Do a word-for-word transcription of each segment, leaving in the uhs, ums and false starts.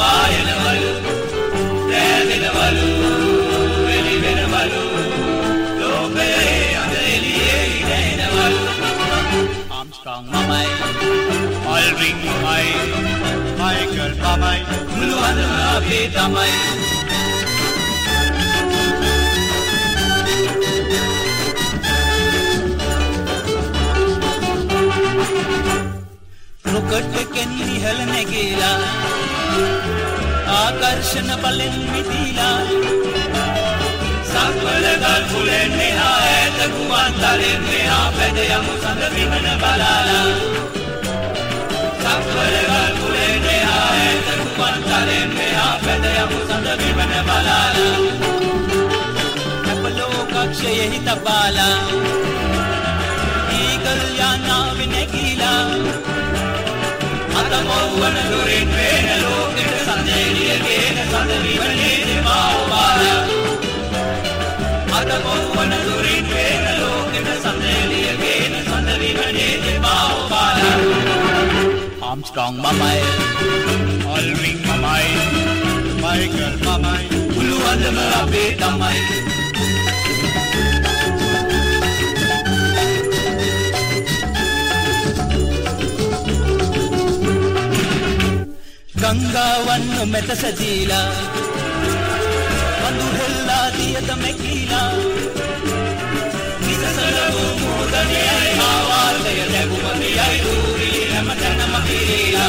පායනවලු රැඳෙනවලු එලි වෙනවලු ලෝකයේ අද එළියේ ඉඳනවලු Armstrong මමයි Aldrin මමයි Michael මමයි මුළු අඳම අපේ තමයි rocket එකෙන් ඉහළ නැගීලා ආකර්ෂණ බලෙන් මිදීලා සක්වල ගල් කුලෙන් මෙහා ඈත ගුවන් තලෙන් මෙහා පැද යමු සඳ විමන බලාලා සක්වල ගල් කුලෙන් මෙහා ඈත ගුවන් තලෙන් මෙහා පැද යමු සඳ විමන බලාලා අපලෝ කක්ෂයෙහි තබාලා ඊගල් යනාවෙ නැගීලා අතමොව්වන දුරින් වේන ලෝකෙට සඳෙලිය ගේන සඳ විවනේ දෙමාව බාලා අතමොව්වන දුරින් වේන ලෝකෙට සඳෙලිය ගේන සඳ විවනේ දෙමාව බාලා Armstrong මමයි Aldrin මමයි Michael මමයි මුළු අඳම අපේ තමයි ගංගාවන් මෙත සජීලා වඳුහෙල්ලා දියත මෙකීලා විසසල වූ මුහුදනියයි ආවාල්ය ලැබුමතියයි දූවිලි හැමතැනම පිරීලා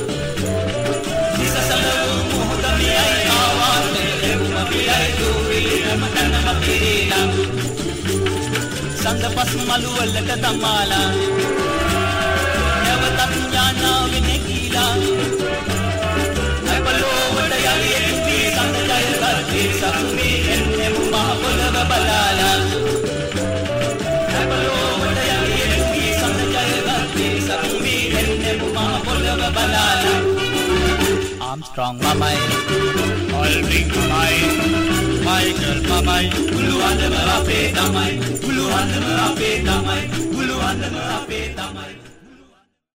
විසසල වූ මුහුදනියයි ආවාල්ය ලැබුමතියයි දූවිලි හැමතැනම පිරීලා සඳපස් මළුවලට තමාලා නැවතත් ඥානාවෙ නැගීලා සතුමි එන්නෙමු මහ පොළව බලාලා හැබලෝවට යන්නේ සඳ ජයගත්තේ සතුමි එන්නෙමු මහ පොළව බලාලා Armstrong මමයි Aldrin මමයි Michael මමයි මුළු අඳම අපේ තමයි මුළු අඳම අපේ තමයි මුළු අඳම අපේ තමයි